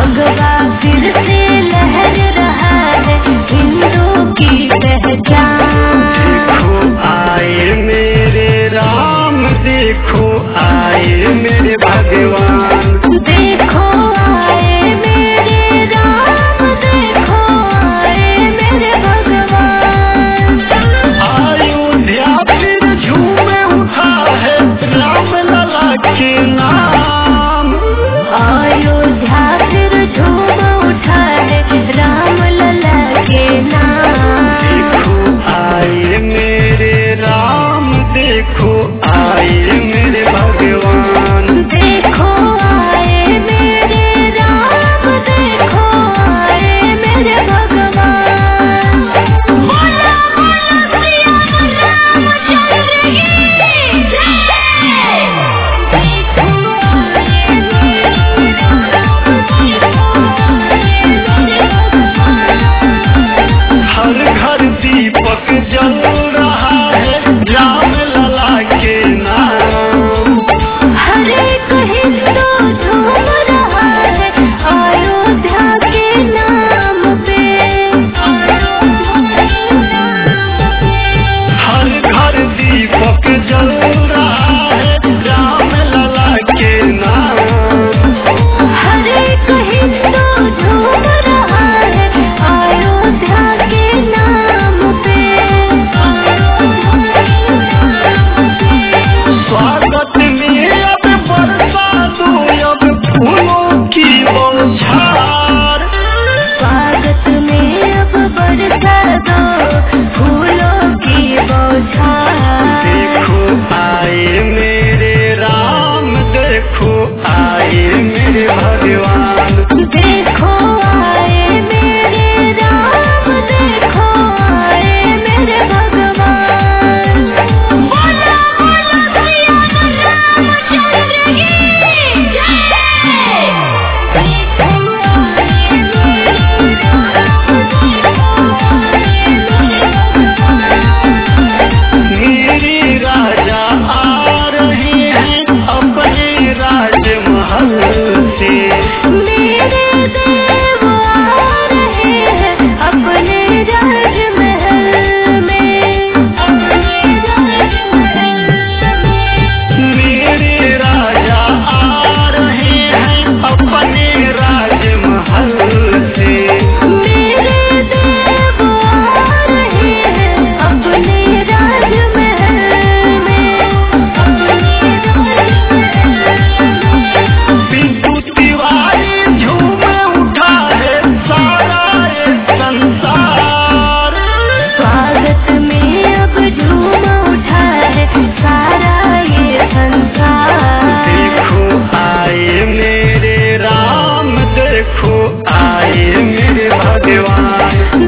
भगवा फिर से लहर रहा है हिंदू की पहचान। देखो आए मेरे राम, देखो आए मेरे भगवान। देखो आए मेरे राम, देखो आए मेरे भगवान। अयोध्या फिर झूमे उठा है राम लला के नाम। अयोध्या फिर झूम उठा है राम लला के नाम। देखो आए मेरे राम, देखो आए मेरे भगवान। देखो आए मेरे राम, देखो आए मेरे भगवान। बोलो बोलो श्री रामचंद्र की जय। देखो आए मेरे राम, देखो आए मेरे भगवान। हर घर दीपक जल रहा है राम लला के नाम। हर एक हिंदू झूम रहा है अयोध्या के नाम पे। हर घर दीपक जल रहा है राम लला के नाम। हर एक हिंदू झूम रहा है अयोध्या के नाम पे। स्वागत में अब बरसा दो अब फूलों की बौछार। स्वागत में अब बरसा दो फूलों की बौछार। देखो आए मेरे राम, देखो आए मेरे भगवान। देखो आए मेरे राम, देखो आए मेरे भगवान। बोलो बोलो श्री रामचंद्र की जय। देखो आए मेरे राम, देखो आए मेरे भगवान। मेरे राजा आ रहे हैं अपने राजमहल से। मेरे देव आ रहे हैं अपने राजमहल में। मेरे राजा आ रहे हैं अपने राजमहल से। मेरे देव आ रहे हैं अपने राजमहल में। पिंटू तिवारी झूमे उठा है सारा ये संसार। स्वागत में अब झूम उठा है सारा ये संसार। देखो आए मेरे राम, देखो आए मेरे भगवान।